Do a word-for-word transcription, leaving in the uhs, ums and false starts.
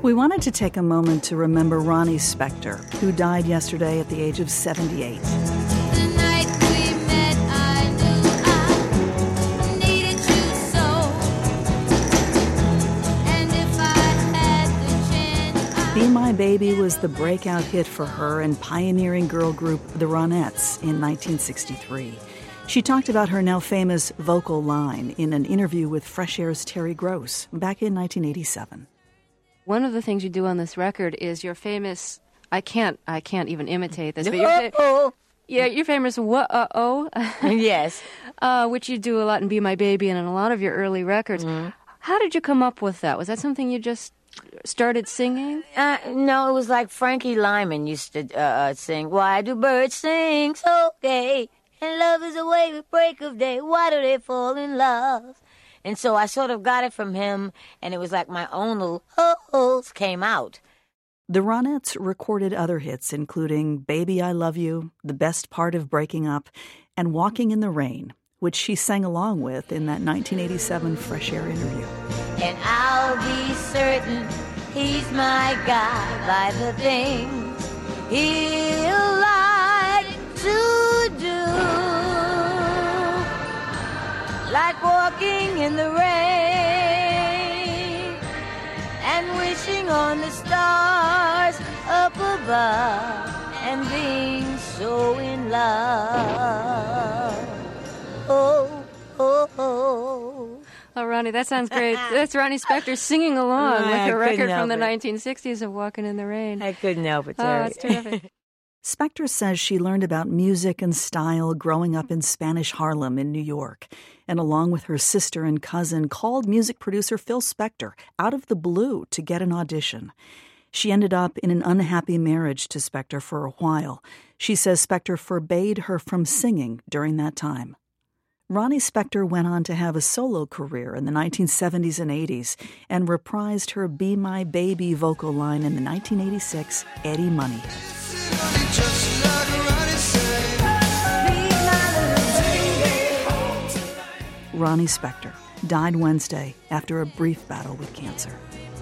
We wanted to take a moment to remember Ronnie Spector, who died yesterday at the age of seventy-eight. The night we met, I knew I needed you so. And if I had the chance, I... Be My Baby was the breakout hit for her and pioneering girl group The Ronettes in nineteen sixty-three. She talked about her now famous vocal line in an interview with Fresh Air's Terry Gross back in nineteen eighty-seven. One of the things you do on this record is your famous, I can't I can't even imitate this, but your, fa- yeah, your famous wha-uh-oh. Yes. uh, which you do a lot in Be My Baby and in a lot of your early records. Mm-hmm. How did you come up with that? Was that something you just started singing? Uh, no, it was like Frankie Lyman used to uh, sing, "Why do birds sing so gay? And love is away with break of day. Why do they fall in love?" And so I sort of got it from him, and it was like my own little ho-hos came out. The Ronettes recorded other hits, including Baby I Love You, The Best Part of Breaking Up, and Walking in the Rain, which she sang along with in that nineteen eighty-seven Fresh Air interview. And I'll be certain he's my guy by the things he'll like to do. Like walking in the rain and wishing on the stars up above and being so in love. Oh, oh, oh. Oh, Ronnie, that sounds great. That's Ronnie Spector singing along I with a record from the it. nineteen sixties of Walking in the Rain. I couldn't help it, Oh, Terry. it's terrific. Spector says she learned about music and style growing up in Spanish Harlem in New York, and along with her sister and cousin, called music producer Phil Spector out of the blue to get an audition. She ended up in an unhappy marriage to Spector for a while. She says Spector forbade her from singing during that time. Ronnie Spector went on to have a solo career in the nineteen seventies and eighties and reprised her Be My Baby vocal line in the nineteen eighty-six Eddie Money hit. Ronnie Spector died Wednesday after a brief battle with cancer.